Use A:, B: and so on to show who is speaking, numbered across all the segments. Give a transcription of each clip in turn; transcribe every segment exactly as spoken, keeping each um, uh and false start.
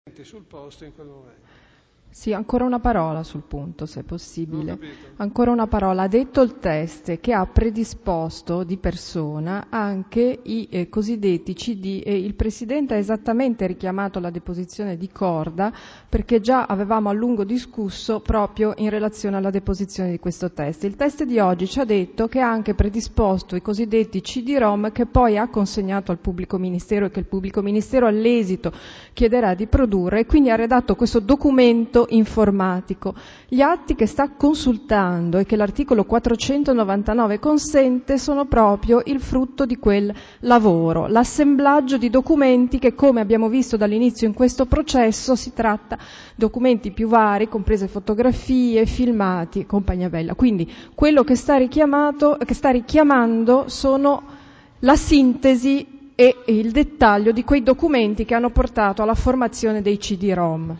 A: sul posto in quel momento.
B: Sì, ancora una parola sul punto, se è possibile. Ancora una parola. Ha detto il test che ha predisposto di persona anche i eh, cosiddetti C D e il Presidente ha esattamente richiamato la deposizione di Corda perché già avevamo a lungo discusso proprio in relazione alla deposizione di questo test. Il test di oggi ci ha detto che ha anche predisposto i cosiddetti C D-ROM che poi ha consegnato al pubblico ministero e che il pubblico ministero all'esito chiederà di produrre e quindi ha redatto questo documento informatico. Gli atti che sta consultando e che l'articolo quattrocentonovantanove consente sono proprio il frutto di quel lavoro, l'assemblaggio di documenti che, come abbiamo visto dall'inizio in questo processo, si tratta documenti più vari, comprese fotografie, filmati e compagnia bella. Quindi quello che sta richiamato, che sta richiamando sono la sintesi e il dettaglio di quei documenti che hanno portato alla formazione dei C D-ROM.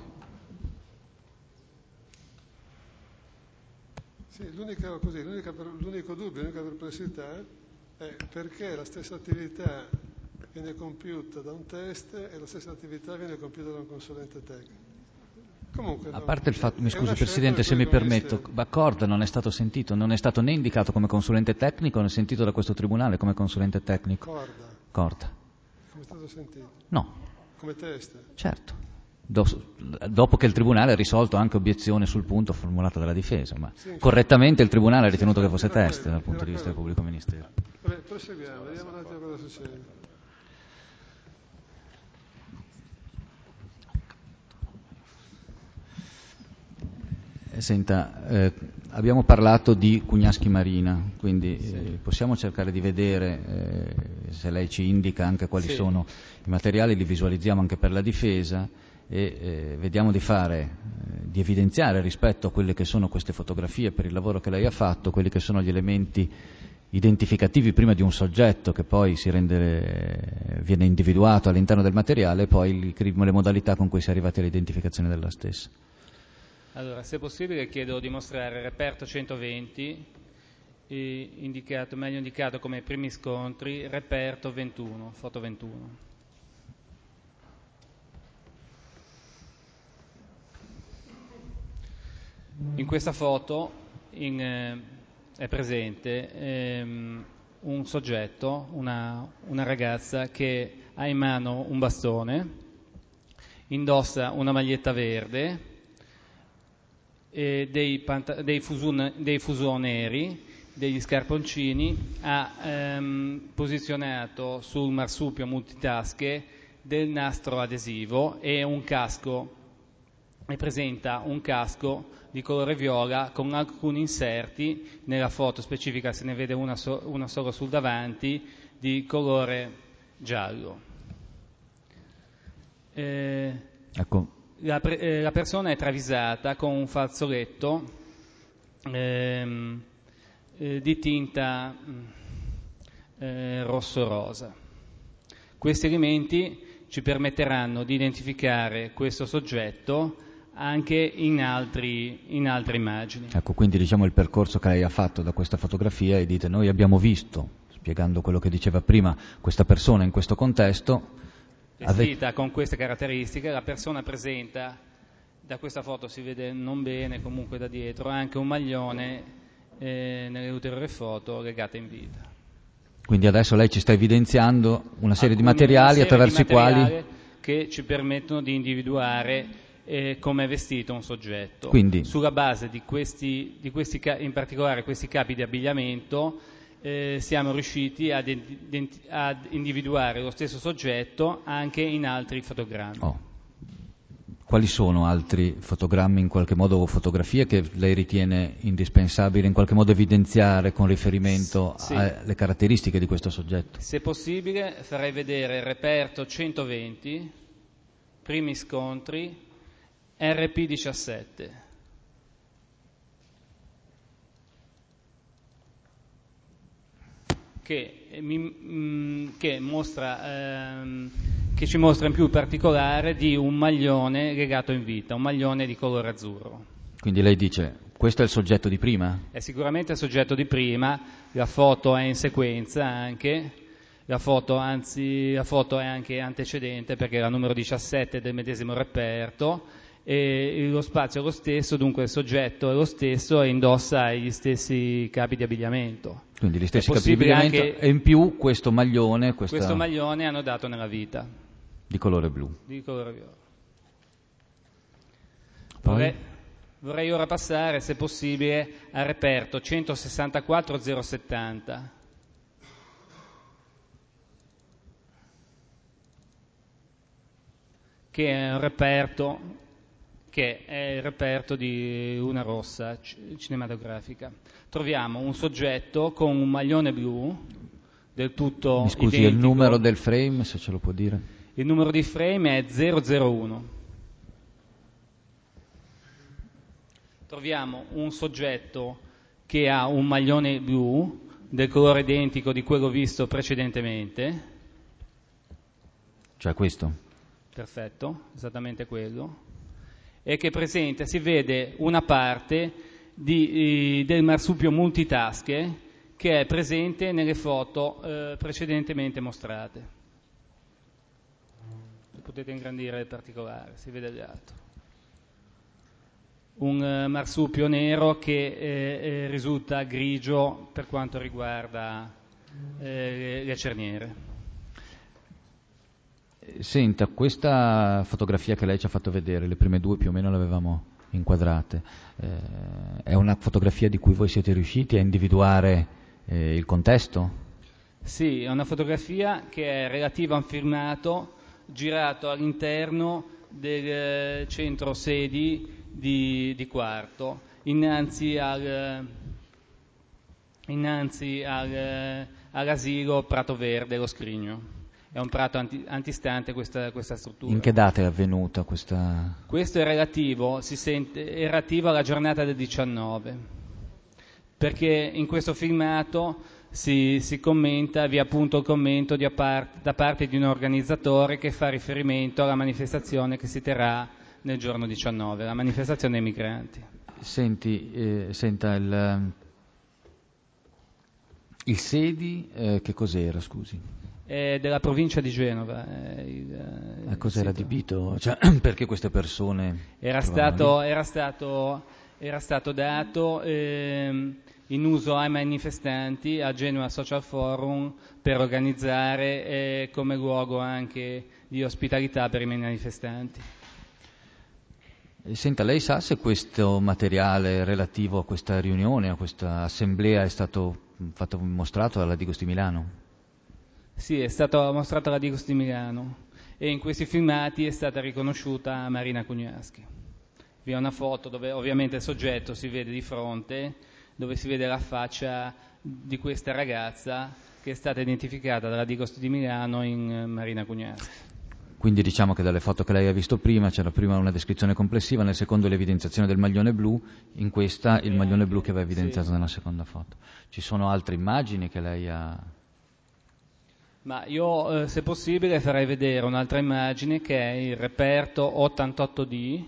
A: Sì, l'unica, così, l'unica, l'unico dubbio, l'unica perplessità è perché la stessa attività viene compiuta da un test e la stessa attività viene compiuta da un consulente tecnico. Comunque,
C: a parte il fatto, mi scusi Presidente se mi
A: permetto,
C: permetto, Corda non è stato sentito, non è stato né indicato come consulente tecnico né sentito da questo Tribunale come consulente tecnico.
A: Corda.
C: Corda.
A: Come è stato sentito?
C: No.
A: Come test?
C: Certo. Dopo che il Tribunale ha risolto anche obiezione sul punto formulata dalla difesa, ma sì, correttamente il Tribunale ha ritenuto sì, che fosse test dal punto di vista del pubblico ministero.
A: Vabbè, proseguiamo, vediamo un attimo cosa succede.
C: Senta, eh, abbiamo parlato di Cugnaschi Marina, quindi sì. eh, possiamo cercare di vedere eh, se lei ci indica anche quali sì. sono i materiali, li visualizziamo anche per la difesa e eh, vediamo di fare, eh, di evidenziare rispetto a quelle che sono queste fotografie per il lavoro che lei ha fatto, quelli che sono gli elementi identificativi prima di un soggetto che poi si rende, viene individuato all'interno del materiale e poi le modalità con cui si è arrivati all'identificazione della stessa.
D: Allora, se possibile chiedo di mostrare il reperto centoventi, eh, indicato, meglio indicato come primi scontri, reperto ventuno, foto ventuno. In questa foto in, eh, è presente ehm, un soggetto, una, una ragazza che ha in mano un bastone, indossa una maglietta verde, e dei, pant- dei, fusun- dei fuso neri, degli scarponcini, ha ehm, posizionato sul marsupio multitasche del nastro adesivo e un casco, e presenta un casco di colore viola con alcuni inserti, nella foto specifica se ne vede una, so- una solo sul davanti, di colore giallo. Eh,
C: ecco.
D: La, pre- eh, la persona è travisata con un fazzoletto ehm, eh, di tinta eh, rosso-rosa. Questi elementi ci permetteranno di identificare questo soggetto anche in, altri, in altre immagini.
C: Ecco, quindi diciamo il percorso che lei ha fatto da questa fotografia e dite noi abbiamo visto, spiegando quello che diceva prima, questa persona in questo contesto.
D: Vestita con queste caratteristiche, la persona presenta, da questa foto si vede non bene, comunque da dietro, anche un maglione eh, nelle ulteriori foto legate in vita.
C: Quindi adesso lei ci sta evidenziando una serie
D: Alcuni,
C: di materiali
D: una serie
C: attraverso
D: di
C: i quali...
D: materiali che ci permettono di individuare eh, come è vestito un soggetto.
C: Quindi...
D: Sulla base di questi, di questi, in particolare questi capi di abbigliamento, Eh, siamo riusciti ad, identi- ad individuare lo stesso soggetto anche in altri fotogrammi.
C: Oh. Quali sono altri fotogrammi in qualche modo o fotografie che lei ritiene indispensabile in qualche modo evidenziare con riferimento
D: sì.
C: alle caratteristiche di questo soggetto?
D: Se possibile farei vedere il reperto centoventi, primi scontri, R P diciassette. Che, mi, che, mostra, ehm, che ci mostra in più particolare di un maglione legato in vita, un maglione di colore azzurro.
C: Quindi lei dice, questo è il soggetto di prima?
D: È sicuramente il soggetto di prima, la foto è in sequenza anche, La foto, anzi, la foto è anche antecedente perché è la numero diciassette del medesimo reperto e lo spazio è lo stesso, dunque il soggetto è lo stesso e indossa gli stessi capi di abbigliamento.
C: Quindi gli stessi capi di abbigliamento
D: anche,
C: e in più questo maglione. Questa...
D: Questo maglione hanno dato nella vita.
C: Di colore blu.
D: Di colore viola.
C: Poi?
D: Vorrei, vorrei ora passare, se possibile, al reperto centosessantaquattro zero settanta. Che è un reperto che è il reperto di una rossa cinematografica. Troviamo un soggetto con un maglione blu del tutto
C: Mi scusi,
D: identico.
C: il numero del frame, se ce lo può dire?
D: Il numero di frame è zero zero uno. Troviamo un soggetto che ha un maglione blu del colore identico di quello visto precedentemente.
C: Cioè questo?
D: Perfetto, esattamente quello, e che presenta, si vede una parte di, eh, del marsupio multitasche che è presente nelle foto eh, precedentemente mostrate. Potete ingrandire il particolare, si vede da alto. Un eh, marsupio nero che eh, eh, risulta grigio per quanto riguarda eh, le, le cerniere.
C: Senta, questa fotografia che lei ci ha fatto vedere, le prime due più o meno le avevamo inquadrate, eh, è una fotografia di cui voi siete riusciti a individuare eh, il contesto?
D: Sì, è una fotografia che è relativa a un filmato girato all'interno del centro sedi di, di Quarto, innanzi, al, innanzi al, all'asilo Prato Verde, lo Scrigno. È un prato anti, antistante questa, questa struttura.
C: In che data è avvenuta questa?
D: Questo è relativo, si sente, è relativo alla giornata del diciannove, perché in questo filmato si, si commenta, vi è appunto il commento di apart, da parte di un organizzatore che fa riferimento alla manifestazione che si terrà nel giorno diciannove, la manifestazione dei migranti.
C: Senti, eh, senta, il, il sedi eh, che cos'era, scusi?
D: È della provincia di Genova. Eh, il,
C: A cos'era
D: sito.
C: adibito? Cioè, perché queste persone...
D: Era stato, era stato, era stato dato ehm, in uso ai manifestanti a Genova Social Forum per organizzare eh, come luogo anche di ospitalità per i manifestanti.
C: Senta, lei sa se questo materiale relativo a questa riunione, a questa assemblea è stato fatto mostrato dalla Digos di Milano?
D: Sì, è stato mostrato alla Digos di Milano e in questi filmati è stata riconosciuta Marina Cugnaschi. Vi è una foto dove ovviamente il soggetto si vede di fronte, dove si vede la faccia di questa ragazza che è stata identificata dalla Digos di Milano in Marina Cugnaschi.
C: Quindi diciamo che dalle foto che lei ha visto prima c'era prima una descrizione complessiva, nel secondo l'evidenziazione del maglione blu, in questa il maglione blu che va evidenziato sì. Nella seconda foto. Ci sono altre immagini che lei ha...
D: Ma io, eh, se possibile, farei vedere un'altra immagine che è il reperto ottantotto D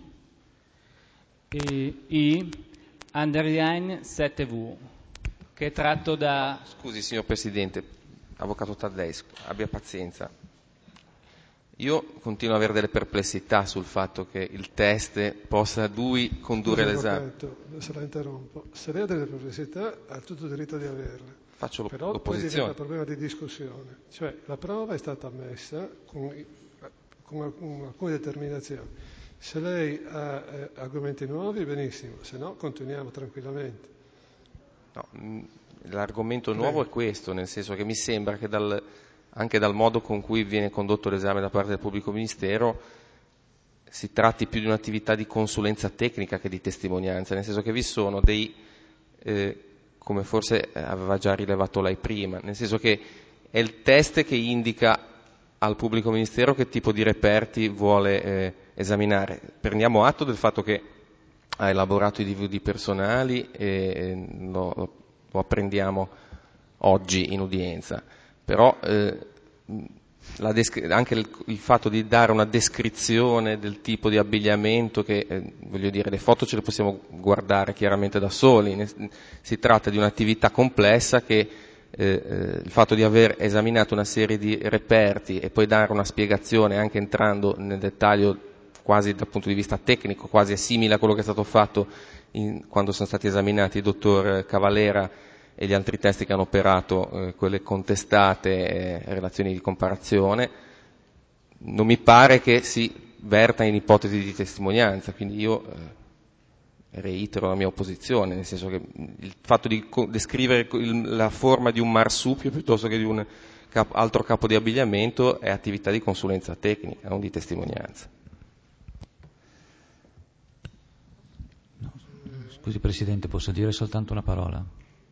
D: e I underline sette V, che è tratto da...
E: Scusi, signor Presidente, avvocato Taddesco, abbia pazienza. Io continuo ad avere delle perplessità sul fatto che il test possa lui condurre
A: Scusi,
E: l'esame.
A: Avvocato, se la interrompo. Se lei ha delle perplessità, ha tutto il diritto di averle.
E: Faccio
A: Però poi
E: l'opposizione.
A: diventa un problema di discussione. Cioè, la prova è stata ammessa con, con alcune determinazioni. Se lei ha eh, argomenti nuovi, benissimo, se no continuiamo tranquillamente.
E: No, l'argomento nuovo Beh. è questo, nel senso che mi sembra che dal, anche dal modo con cui viene condotto l'esame da parte del pubblico ministero si tratti più di un'attività di consulenza tecnica che di testimonianza, nel senso che vi sono dei... Eh, come forse aveva già rilevato lei prima, nel senso che è il test che indica al pubblico ministero che tipo di reperti vuole eh, esaminare. Prendiamo atto del fatto che ha elaborato i D V D personali e lo, lo apprendiamo oggi in udienza, però eh, la descri- anche il, il fatto di dare una descrizione del tipo di abbigliamento che, eh, voglio dire, le foto ce le possiamo guardare chiaramente da soli, ne, si tratta di un'attività complessa che eh, eh, il fatto di aver esaminato una serie di reperti e poi dare una spiegazione anche entrando nel dettaglio quasi dal punto di vista tecnico, quasi è simile a quello che è stato fatto in, quando sono stati esaminati il dottor Cavalera e gli altri testi che hanno operato, eh, quelle contestate, eh, relazioni di comparazione. Non mi pare che si verta in ipotesi di testimonianza, quindi io eh, reitero la mia opposizione, nel senso che il fatto di co- descrivere il, la forma di un marsupio piuttosto che di un cap- altro capo di abbigliamento è attività di consulenza tecnica, non di testimonianza.
C: Scusi Presidente, posso dire soltanto una parola?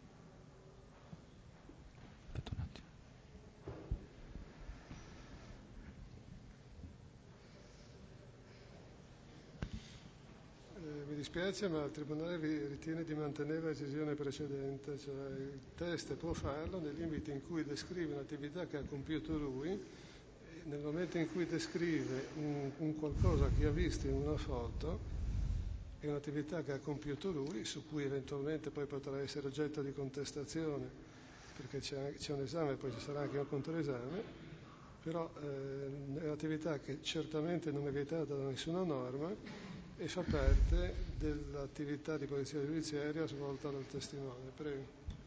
C: Aspetta un attimo.
A: Eh, mi dispiace, ma il Tribunale ritiene di mantenere la decisione precedente, cioè il test può farlo nei limiti in cui descrive un'attività che ha compiuto lui, e nel momento in cui descrive un, un qualcosa che ha visto in una foto, è un'attività che ha compiuto lui, su cui eventualmente poi potrà essere oggetto di contestazione, perché c'è, c'è un esame e poi ci sarà anche un controesame, però eh, è un'attività che certamente non è vietata da nessuna norma e fa parte dell'attività di polizia giudiziaria svolta dal testimone. Prego.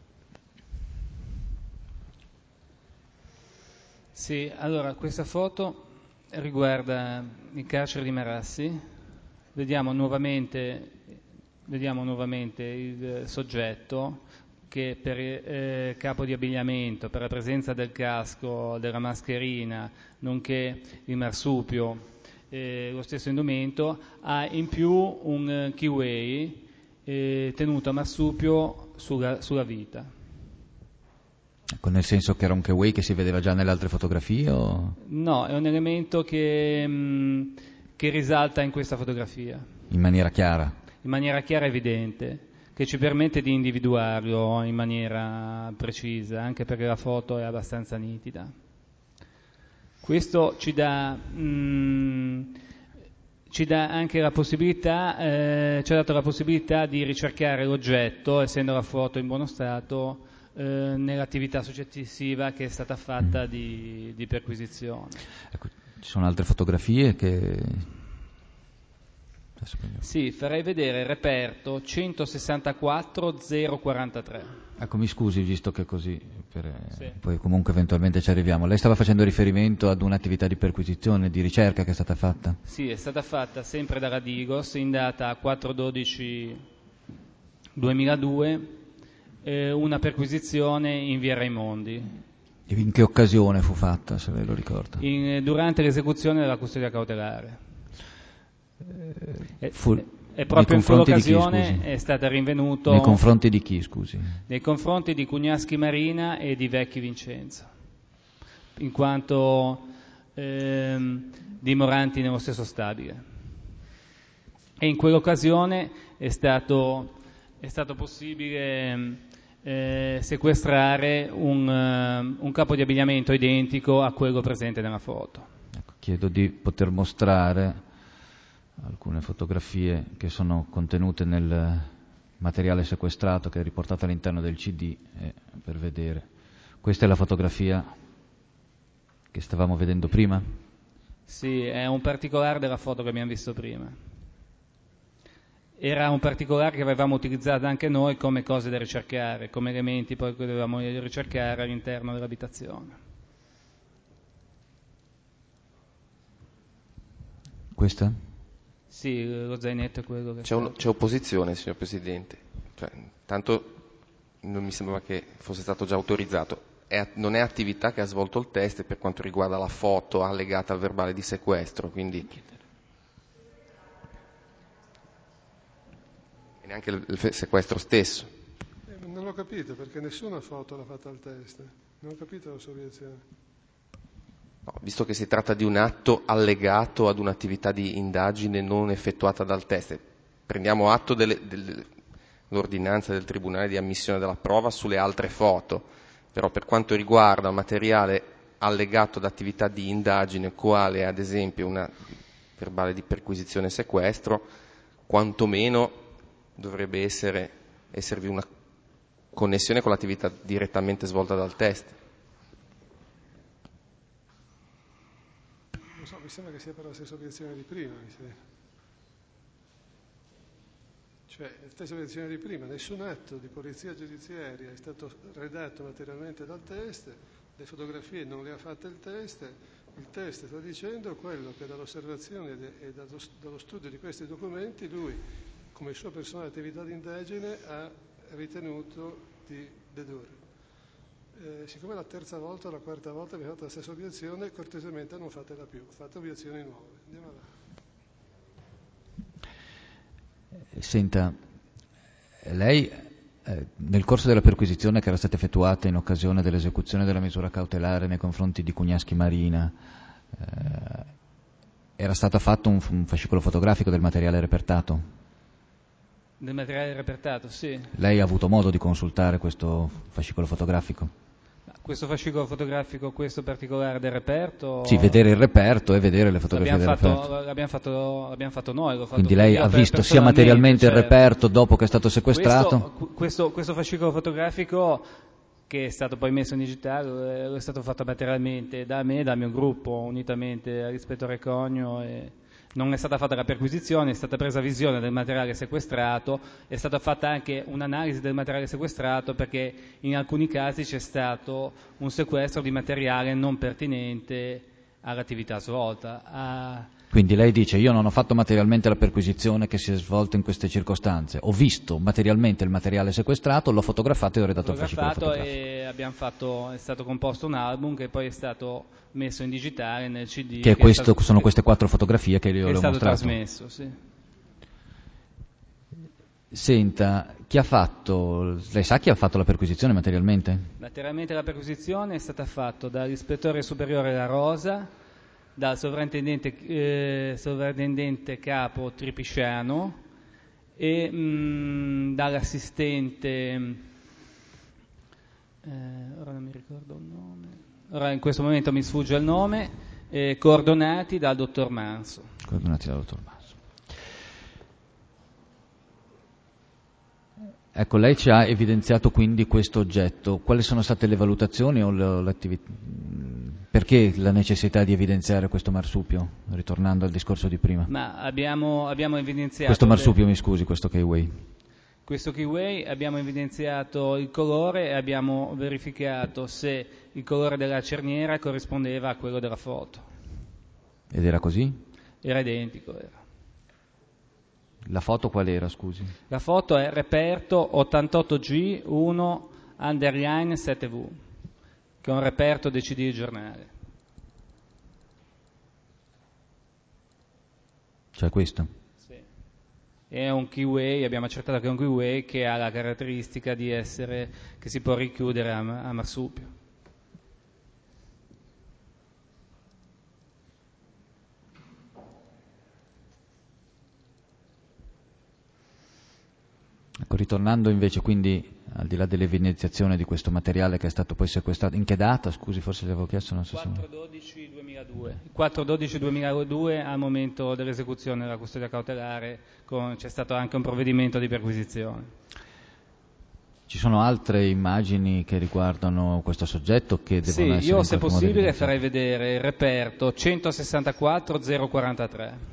D: Sì, allora questa foto riguarda il carcere di Marassi. Vediamo nuovamente, vediamo nuovamente il soggetto che per eh, capo di abbigliamento, per la presenza del casco, della mascherina, nonché il marsupio, eh, lo stesso indumento, ha in più un keyway eh, tenuto a marsupio sulla, sulla vita.
C: Ecco, nel senso che era un keyway che si vedeva già nelle altre fotografie? O...
D: No, è un elemento che... Mh, che risalta in questa fotografia.
C: In maniera chiara?
D: In maniera chiara e evidente, che ci permette di individuarlo in maniera precisa, anche perché la foto è abbastanza nitida. Questo ci dà, mh, ci dà anche la possibilità, eh, ci ha dato la possibilità di ricercare l'oggetto, essendo la foto in buono stato, eh, nell'attività successiva che è stata fatta di, di perquisizione.
C: Ecco, ci sono altre fotografie che...
D: Sì, farei vedere il reperto centosessantaquattro zero quarantatré.
C: Ecco, mi scusi, visto che così, per,
D: sì.
C: Poi comunque eventualmente ci arriviamo. Lei stava facendo riferimento ad un'attività di perquisizione, di ricerca che è stata fatta?
D: Sì, è stata fatta sempre dalla Digos in data quattro dodici duemiladue, eh, una perquisizione in via Raimondi.
C: In che occasione fu fatta, se lei lo ricorda?
D: In, durante l'esecuzione della custodia cautelare.
C: Eh, fu,
D: e proprio in quell'occasione è stata rinvenuto...
C: Nei confronti di chi, scusi?
D: Nei confronti di Cugnaschi Marina e di Vecchi Vincenzo, in quanto ehm, dimoranti nello stesso stabile. E in quell'occasione è stato, è stato possibile eh, sequestrare un, uh, un capo di abbigliamento identico a quello presente nella foto.
C: Ecco, chiedo di poter mostrare alcune fotografie che sono contenute nel materiale sequestrato che è riportato all'interno del C D, eh, per vedere. Questa è la fotografia che stavamo vedendo prima?
D: Sì, è un particolare della foto che abbiamo visto prima. Era un particolare che avevamo utilizzato anche noi come cose da ricercare, come elementi poi che dovevamo ricercare all'interno dell'abitazione.
C: Questa?
D: Sì, lo zainetto è quello che...
E: C'è, un, c'è opposizione, signor Presidente. Cioè, tanto non mi sembrava che fosse stato già autorizzato. È, non è attività che ha svolto il test per quanto riguarda la foto allegata al verbale di sequestro, quindi... E neanche il, il sequestro stesso.
A: Eh, non l'ho capito, perché nessuna foto l'ha fatta al test. Non ho capito la sua obiezione.
E: No, visto che si tratta di un atto allegato ad un'attività di indagine non effettuata dal test, prendiamo atto delle, dell'ordinanza del Tribunale di ammissione della prova sulle altre foto, però per quanto riguarda materiale allegato ad attività di indagine, quale ad esempio una verbale di perquisizione e sequestro, quantomeno dovrebbe essere, esservi una connessione con l'attività direttamente svolta dal test.
A: Non so, mi sembra che sia per la stessa obiezione di prima. Mi sembra. Cioè, la stessa obiezione di prima, nessun atto di polizia giudiziaria è stato redatto materialmente dal test, le fotografie non le ha fatte il test, il test sta dicendo quello che dall'osservazione e dallo, dallo studio di questi documenti lui, come sua personale attività di indagine, ha ritenuto di dedurre. Eh, siccome la terza volta o la quarta volta abbiamo fatto la stessa obiezione, cortesemente non fatela più, fate obiezioni nuove. Andiamo avanti.
C: Senta, lei eh, nel corso della perquisizione che era stata effettuata in occasione dell'esecuzione della misura cautelare nei confronti di Cugnaschi Marina, eh, era stato fatto un, un fascicolo fotografico del materiale repertato?
D: Del materiale repertato, sì.
C: Lei ha avuto modo di consultare questo fascicolo fotografico?
D: Questo fascicolo fotografico, questo particolare del reperto?
C: Sì, vedere il reperto e vedere le fotografie
D: l'abbiamo
C: del
D: fatto,
C: reperto.
D: L'abbiamo fatto, l'abbiamo fatto noi. L'ho fatto
C: Quindi lei ha visto sia materialmente
D: certo.
C: il reperto dopo che è stato sequestrato?
D: Questo, questo, questo fascicolo fotografico, che è stato poi messo in digitale, è stato fatto materialmente da me e dal mio gruppo, unitamente all'ispettore Cogno. E non è stata fatta la perquisizione, è stata presa visione del materiale sequestrato, è stata fatta anche un'analisi del materiale sequestrato, perché in alcuni casi c'è stato un sequestro di materiale non pertinente all'attività svolta. A...
C: Quindi lei dice: io non ho fatto materialmente la perquisizione che si è svolta in queste circostanze, ho visto materialmente il materiale sequestrato, l'ho fotografato e ho redatto il fascicolo fotografico.
D: E abbiamo fatto, è stato composto un album che poi è stato messo in digitale nel C D.
C: Che,
D: che
C: questo,
D: stato,
C: sono queste quattro fotografie che io
D: che
C: le ho mostrato.
D: È stato trasmesso, sì.
C: Senta, chi ha fatto, lei sa chi ha fatto la perquisizione materialmente?
D: Materialmente la perquisizione è stata fatta dall'ispettore superiore La Rosa, dal sovrintendente, eh, sovrintendente capo Tripisciano e mh, dall'assistente, eh, ora non mi ricordo il nome, ora in questo momento mi sfugge il nome, eh, coordonati dal dottor Manso.
C: Coordinati dal dottor Manso. Ecco, lei ci ha evidenziato quindi questo oggetto. Quali sono state le valutazioni o l'attività? Perché la necessità di evidenziare questo marsupio, ritornando al discorso di prima?
D: Ma abbiamo, abbiamo evidenziato...
C: Questo marsupio, le... mi scusi, questo keyway.
D: Questo keyway abbiamo evidenziato il colore e abbiamo verificato se il colore della cerniera corrispondeva a quello della foto.
C: Ed era così?
D: Era identico, era.
C: La foto qual era, scusi?
D: La foto è reperto ottantotto G uno underline sette V, che è un reperto dei C D del giornale.
C: Cioè questo?
D: Sì. È un keyway, abbiamo accertato che è un keyway che ha la caratteristica di essere, che si può richiudere a, a marsupio.
C: Ecco, ritornando invece quindi al di là dell'evidenziazione di questo materiale che è stato poi sequestrato, in che data? Scusi, forse le avevo chiesto, non so se...
D: quattro dodici duemiladue. quattro dodici duemiladue al momento dell'esecuzione della custodia cautelare con, c'è stato anche un provvedimento di perquisizione.
C: Ci sono altre immagini che riguardano questo soggetto che devono
D: sì,
C: essere...
D: Sì, io se possibile farei vedere il reperto centosessantaquattro zero quarantatré.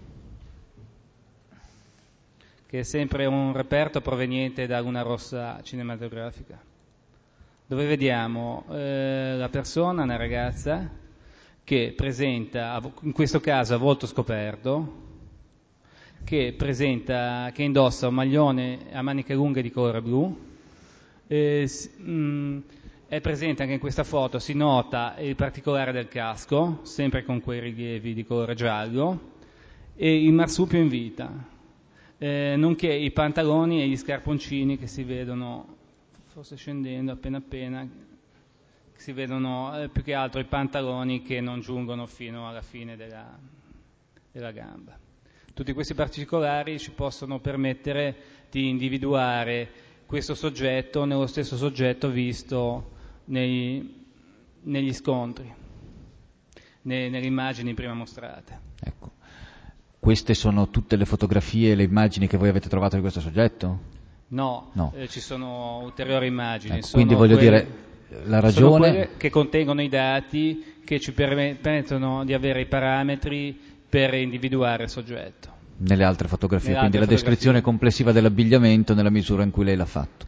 D: Che è sempre un reperto proveniente da Luna Rossa Cinematografica, dove vediamo eh, la persona, una ragazza, che presenta, in questo caso a volto scoperto, che presenta, che indossa un maglione a maniche lunghe di colore blu, eh, mh, è presente anche in questa foto, si nota il particolare del casco, sempre con quei rilievi di colore giallo, e il marsupio in vita. Eh, nonché i pantaloni e gli scarponcini che si vedono, forse scendendo appena appena, si vedono eh, più che altro i pantaloni che non giungono fino alla fine della, della gamba. Tutti questi particolari ci possono permettere di individuare questo soggetto nello stesso soggetto visto nei, negli scontri, ne, nelle immagini prima mostrate.
C: Ecco. Queste sono tutte le fotografie e le immagini che voi avete trovato di questo soggetto?
D: No,
C: no.
D: Eh, ci sono ulteriori immagini.
C: Ecco, quindi
D: sono
C: voglio
D: quelle,
C: dire, la ragione...
D: sono quelle che contengono i dati che ci permettono di avere i parametri per individuare il soggetto.
C: Nelle altre fotografie,
D: Nelle
C: quindi
D: altre
C: la descrizione
D: fotografie.
C: complessiva dell'abbigliamento nella misura in cui lei l'ha fatto.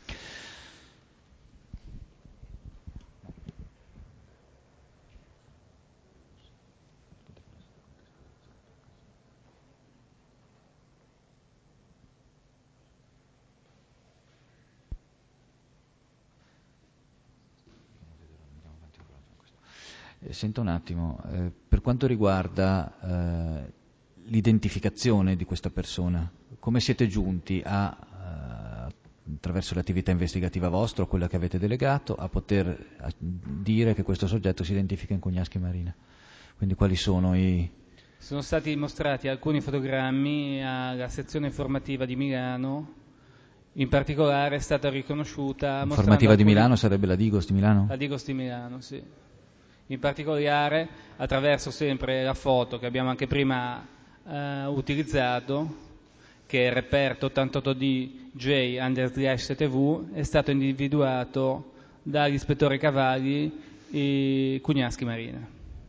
C: Senta un attimo, eh, per quanto riguarda eh, l'identificazione di questa persona, come siete giunti a, eh, attraverso l'attività investigativa vostra o quella che avete delegato, a poter a dire che questo soggetto si identifica in Cugnaschi Marina? Quindi quali sono i...
D: Sono stati mostrati alcuni fotogrammi alla sezione informativa di Milano, in particolare è stata riconosciuta...
C: Informativa di
D: alcuni...
C: Milano sarebbe la Digos di Milano?
D: La Digos di Milano, sì. In particolare attraverso sempre la foto che abbiamo anche prima eh, utilizzato, che è il reperto ottantotto D J under slash T V, è stato individuato dall'ispettore Cavalli e Cugnaschi Marina.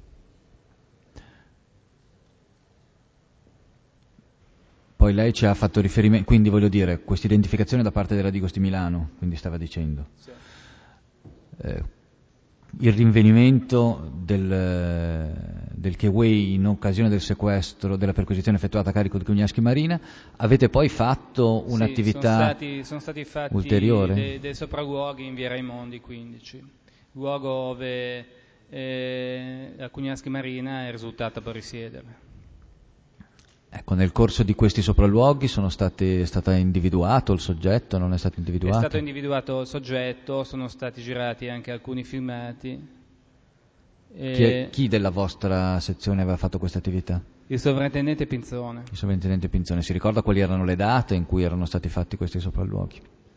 C: Poi lei ci ha fatto riferimento, quindi voglio dire, questa identificazione da parte della Digos di Milano, quindi stava dicendo.
D: Sì.
C: Eh, il rinvenimento del, del Keway in occasione del sequestro, della perquisizione effettuata a carico di Cugnaschi Marina, avete poi fatto un'attività
D: sì, sono stati, sono stati fatti
C: ulteriore?
D: dei, dei sopralluoghi in via Raimondi quindici, luogo dove eh, la Cugnaschi Marina è risultata per risiedere.
C: Ecco, nel corso di questi sopralluoghi sono stati, è stato individuato il soggetto, non è stato individuato?
D: È stato individuato il soggetto, sono stati girati anche alcuni filmati.
C: Chi, è, chi della vostra sezione aveva fatto questa attività?
D: Il sovrintendente Pinzone.
C: Il sovrintendente Pinzone. Si ricorda quali erano le date in cui erano stati fatti questi sopralluoghi?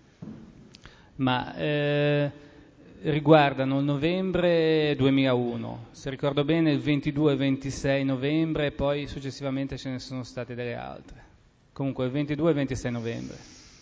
D: Ma eh, riguardano il novembre duemilauno, se ricordo bene il ventidue e ventisei novembre, e poi successivamente ce ne sono state delle altre. Comunque il ventidue e ventisei novembre.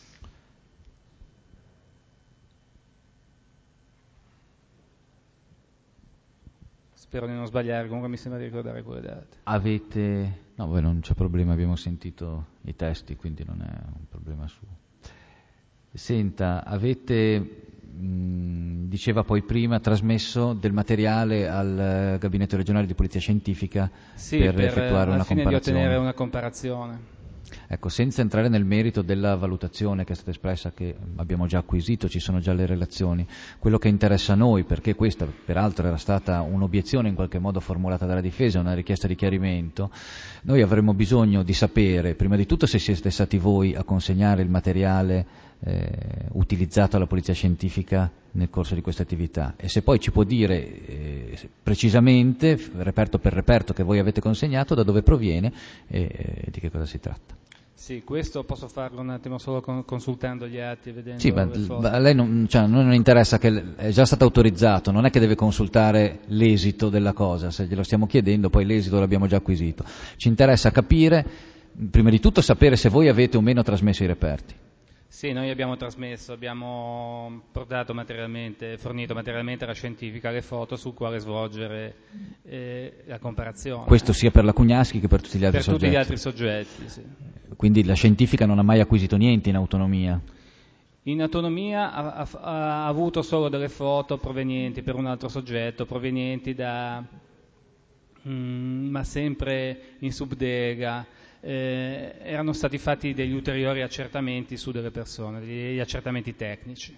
D: Spero di non sbagliare, comunque mi sembra di ricordare quelle date.
C: Avete... No, voi non c'è problema, abbiamo sentito i testi, quindi non è un problema suo. Senta, avete, mh, diceva poi prima, trasmesso del materiale al Gabinetto regionale di Polizia Scientifica
D: sì,
C: per,
D: per
C: effettuare
D: al
C: una
D: fine
C: comparazione.
D: di ottenere una comparazione.
C: Ecco, senza entrare nel merito della valutazione che è stata espressa, che abbiamo già acquisito, ci sono già le relazioni, quello che interessa a noi, perché questa peraltro era stata un'obiezione in qualche modo formulata dalla difesa, una richiesta di chiarimento, noi avremmo bisogno di sapere, prima di tutto, se siete stati voi a consegnare il materiale eh, utilizzato alla Polizia Scientifica nel corso di questa attività, e se poi ci può dire eh, precisamente, reperto per reperto, che voi avete consegnato, da dove proviene e eh, di che cosa si tratta.
D: Sì, questo posso farlo un attimo solo con, consultando gli atti e vedendo
C: sì, ma,
D: le foto.
C: A lei non, cioè, non interessa, che è già stato autorizzato, non è che deve consultare l'esito della cosa, se glielo stiamo chiedendo poi l'esito l'abbiamo già acquisito. Ci interessa capire, prima di tutto sapere se voi avete o meno trasmesso i reperti.
D: Sì, noi abbiamo trasmesso, abbiamo portato materialmente, fornito materialmente alla scientifica le foto sul quale svolgere eh, la comparazione.
C: Questo sia per la Cugnaschi che per tutti gli altri
D: per
C: soggetti?
D: Per tutti gli altri soggetti, sì.
C: Quindi la scientifica non ha mai acquisito niente in autonomia?
D: In autonomia ha, ha, ha avuto solo delle foto provenienti per un altro soggetto, provenienti da, mm, ma sempre in subdelega. Eh, erano stati fatti degli ulteriori accertamenti su delle persone, degli accertamenti tecnici.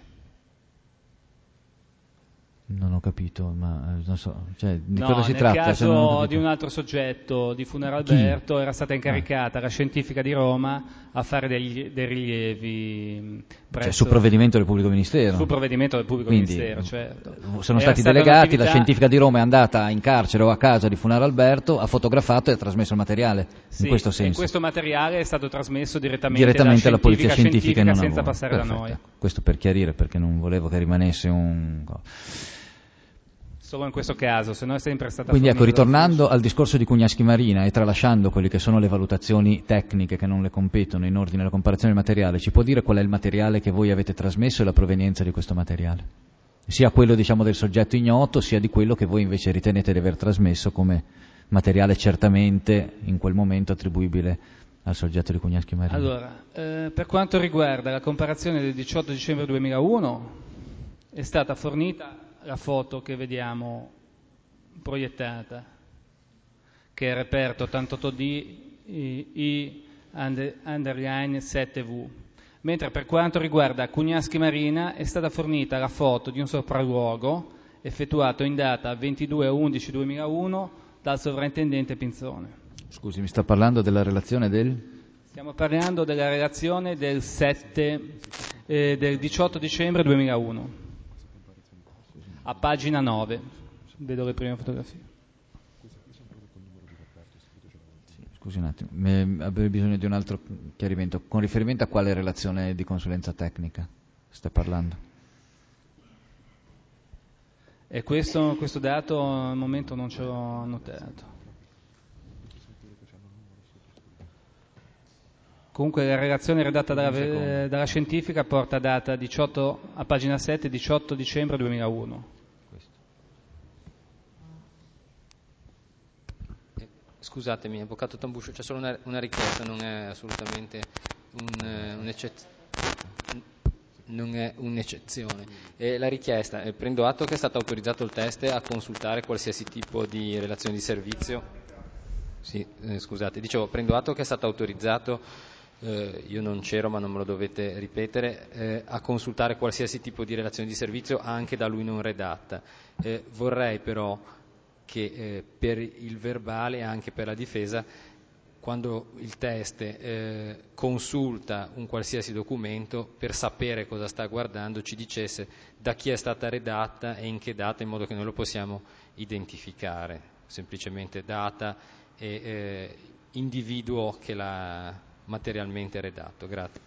C: Non ho capito, ma non so, cioè, di
D: no,
C: cosa si
D: nel
C: tratta?
D: Nel caso
C: cioè,
D: di un altro soggetto, di Funeralberto,
C: Chi?
D: era stata incaricata ah. la scientifica di Roma a fare degli, dei rilievi presso,
C: cioè, su provvedimento del pubblico ministero?
D: Su provvedimento del pubblico
C: Quindi,
D: ministero, certo.
C: Sono
D: era
C: stati delegati, la scientifica di Roma è andata in carcere o a casa di Funeralberto, ha fotografato e ha trasmesso il materiale,
D: sì,
C: in questo senso.
D: E questo materiale è stato trasmesso direttamente,
C: direttamente alla polizia
D: scientifica,
C: scientifica,
D: scientifica senza
C: avevo.
D: passare
C: Perfetto.
D: da noi.
C: Questo per chiarire, perché non volevo che rimanesse un...
D: solo in questo caso, se no è sempre stata
C: Quindi ecco,
D: fornita
C: ritornando al discorso di Cugnaschi Marina e tralasciando quelle che sono le valutazioni tecniche che non le competono in ordine alla comparazione del materiale, ci può dire qual è il materiale che voi avete trasmesso e la provenienza di questo materiale? Sia quello, diciamo, del soggetto ignoto, sia di quello che voi invece ritenete di aver trasmesso come materiale certamente in quel momento attribuibile al soggetto di Cugnaschi Marina.
D: Allora, eh, per quanto riguarda la comparazione del diciotto dicembre duemilauno, è stata fornita la foto che vediamo proiettata, che è il reperto ottantotto D I underline sette V, mentre per quanto riguarda Cugnaschi Marina è stata fornita la foto di un sopralluogo effettuato in data ventidue undici duemilauno dal sovrintendente Pinzone.
C: Scusi, mi sta parlando della relazione del?
D: Stiamo parlando della relazione del, sette, eh, del diciotto dicembre duemilauno, a pagina nove, vedo le prime fotografie.
C: Scusi un attimo, avrei bisogno di un altro chiarimento. Con riferimento a quale relazione di consulenza tecnica sta parlando?
D: E questo, questo dato al momento non ce l'ho annotato. Comunque la relazione redatta dalla, dalla scientifica porta data diciotto, a pagina sette, diciotto dicembre duemilauno.
F: Eh, scusatemi, avvocato Tambuscio, c'è solo una, una richiesta, non è assolutamente un, un'eccezione. Non è un'eccezione. E la richiesta, eh, prendo atto che è stato autorizzato il test a consultare qualsiasi tipo di relazione di servizio. Sì, eh, scusate, dicevo, prendo atto che è stato autorizzato. Eh, io non c'ero, ma non me lo dovete ripetere, eh, a consultare qualsiasi tipo di relazione di servizio anche da lui non redatta. Eh, vorrei però che eh, per il verbale e anche per la difesa, quando il test eh, consulta un qualsiasi documento, per sapere cosa sta guardando, ci dicesse da chi è stata redatta e in che data, in modo che noi lo possiamo identificare, semplicemente data e eh, individuo che l'ha materialmente redatto. Grazie.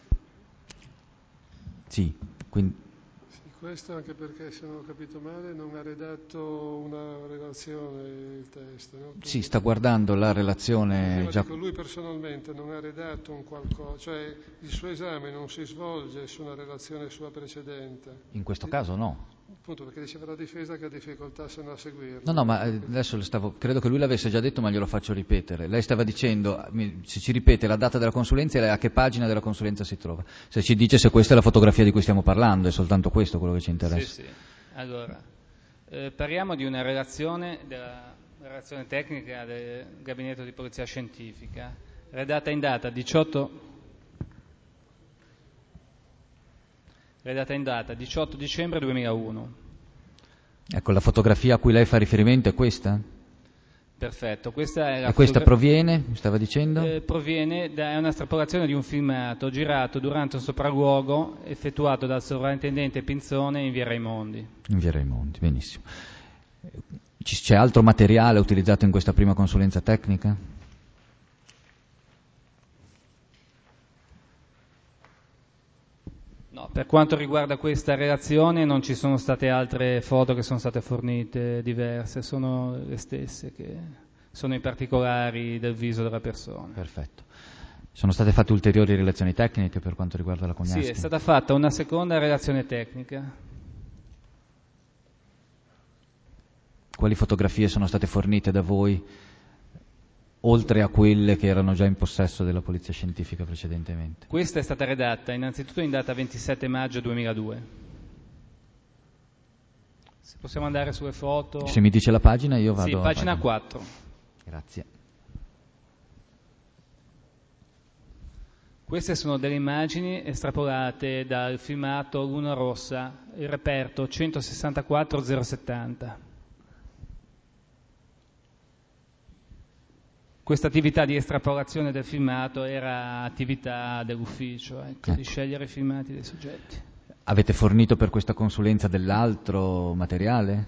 C: Sì, quindi...
A: sì, questo anche perché, se non ho capito male, non ha redatto una relazione il test, no?
C: Sì, sta guardando la relazione
A: sì,
C: già...
A: dico, lui personalmente non ha redatto un qualcosa, cioè il suo esame non si svolge su una relazione sua precedente.
C: In questo caso no.
A: Appunto, perché diceva la difesa che ha difficoltà se non a seguirlo.
C: No, no, ma adesso le stavo, credo che lui l'avesse già detto, ma glielo faccio ripetere. Lei stava dicendo, se ci ripete la data della consulenza e a che pagina della consulenza si trova. Se ci dice se questa è la fotografia di cui stiamo parlando, è soltanto questo quello che ci interessa.
D: Sì, sì. Allora, eh, parliamo di una relazione, della relazione tecnica del Gabinetto di Polizia Scientifica, redatta in data diciotto... Redata in data diciotto dicembre duemilauno.
C: Ecco, la fotografia a cui lei fa riferimento è questa?
D: Perfetto, questa è la
C: e questa
D: fotogra-
C: proviene, mi stava dicendo?
D: Eh, proviene da è una estrapolazione di un filmato girato durante un sopralluogo effettuato dal sovrintendente Pinzone in via Raimondi.
C: In via Raimondi, benissimo. C'è altro materiale utilizzato in questa prima consulenza tecnica?
D: No, per quanto riguarda questa relazione non ci sono state altre foto che sono state fornite diverse, sono le stesse, che sono i particolari del viso della persona.
C: Perfetto. Sono state fatte ulteriori relazioni tecniche per quanto riguarda la Cugnaschi?
D: Sì, è stata fatta una seconda relazione tecnica.
C: Quali fotografie sono state fornite da voi, oltre a quelle che erano già in possesso della Polizia Scientifica precedentemente?
D: Questa è stata redatta innanzitutto in data ventisette maggio duemiladue. Se possiamo andare sulle foto.
C: Se mi dice la pagina io vado.
D: Sì,
C: a
D: pagina
C: pagina
D: quattro.
C: Grazie.
D: Queste sono delle immagini estrapolate dal filmato Luna Rossa, il reperto centosessantaquattro zero settanta. Questa attività di estrapolazione del filmato era attività dell'ufficio, ecco,
C: eh.
D: di scegliere i filmati dei soggetti.
C: Avete fornito per questa consulenza dell'altro materiale?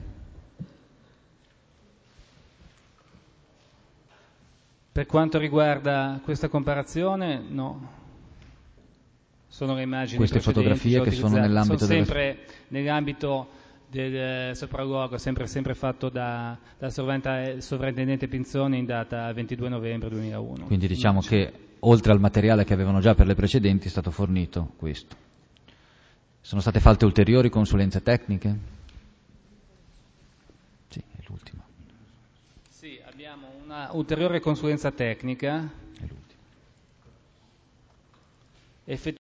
D: Per quanto riguarda questa comparazione, no. Sono le immagini
C: Queste
D: precedenti
C: fotografie che sono nell'ambito
D: sono sempre
C: delle...
D: nell'ambito del sopralluogo sempre, sempre fatto da, dal sovrintendente Pinzoni in data ventidue novembre duemilauno.
C: Quindi diciamo che oltre al materiale che avevano già per le precedenti è stato fornito questo. Sono state fatte ulteriori consulenze tecniche? Sì, è l'ultima.
D: Sì, abbiamo una ulteriore consulenza tecnica.
C: È l'ultima.
D: Effettivamente